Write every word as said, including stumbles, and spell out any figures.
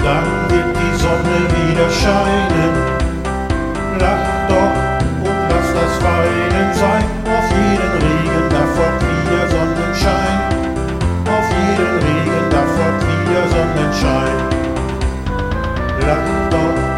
dann wird die Sonne wieder scheinen. Lach doch und lass das Weinen sein, auf jeden Regen, da folgt wieder Sonnenschein. Auf jeden Regen, da folgt wieder Sonnenschein. Lach doch